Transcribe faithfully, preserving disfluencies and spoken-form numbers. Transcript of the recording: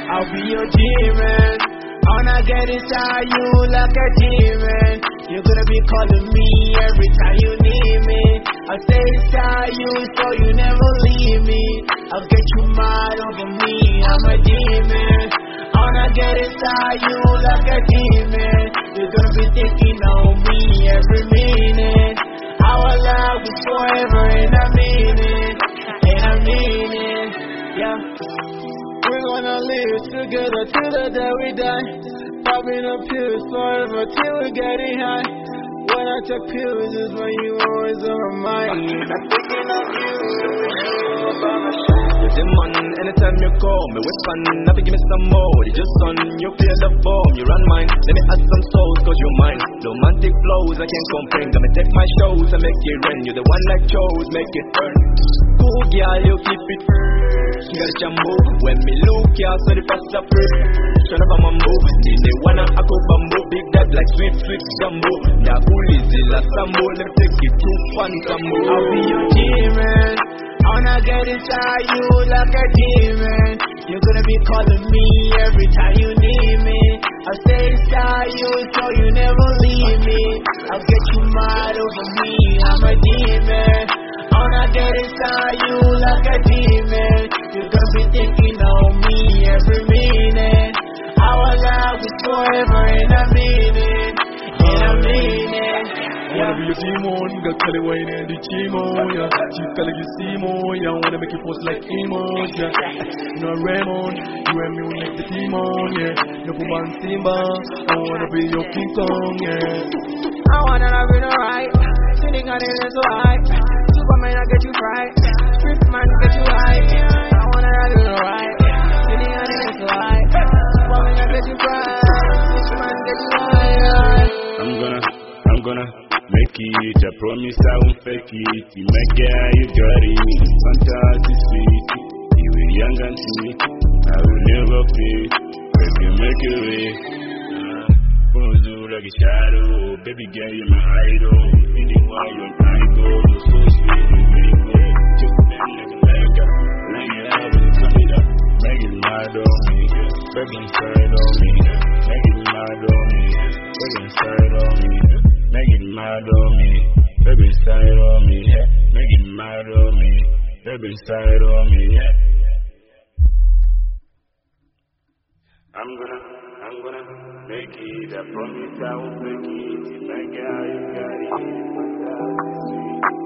I'll be your demon. Wanna get inside you like a demon. You're gonna be calling me every time you need me. I'll stay inside you so you never leave me. I'll get you mad over me, I'm a demon. Wanna get inside you like a demon. You're gonna be thinking on me every minute. Our love is forever and I mean it, and I mean it, yeah. We're gonna live together till the day we die. Popping up pills forever till we're getting high. When I take pills is when you always on my mind. I'm thinking of you, you're the man, anytime you call me with fun, never give me some more. You just son, you feel the form, you run mine. Let me add some souls, cause you're mine. Romantic flows, I can't complain. Gonna take my shows and make it rain. You're the one that chose, make it burn. Cool girl, you keep it fresh. You got a jumbo. When me look, yeah, so the fast up fresh. Shut up on my move. They wanna I go bamboo. Big that like sweet, sweet jumbo. Now cool is the last sambo. Let me take it to fun sambo. I'll be your demon. Wanna get inside you like a demon. You're gonna be calling me every time you need me. I'll stay inside you so you never leave me. I'll get you mad over me, I'm a demon. Wanna get inside you like a demon. You're gonna be thinking on me every minute. Our love is forever and I mean it, and I mean it. Wanna be a demon, got Kelly Wayne and the chemo, yeah. She's calling you Simo, yeah. Wanna make you post like emo, yeah. You know Raymond, you and me will make the demon, yeah. No Puman Simba, I wanna be your King Kong, yeah. I wanna love you right, sitting on it so high. Superman, I get you right, Christmas get you high. I wanna love you right, sitting on it so high. Superman, I get you right, Christmas get you high. I'm gonna, I'm gonna make it, I promise I won't fake it. You make it, you got it, fantastic sweet. You were young and sweet, I will never quit. Baby, make it way. Pose you like a shadow, baby girl, you're my idol. Anywhere you're my goal, you're so sweet, you make me. Just them like a mega, like you have it, turn it up. Make it mad on me, baby, inside on me. Make it mad on me, baby, inside on me. Make it mad on me, baby inside on me, yeah. Make it mad on me, baby inside on me, yeah. I'm gonna, I'm gonna make it, I promise I won't break it. Make it how you got it, fantastic sweet.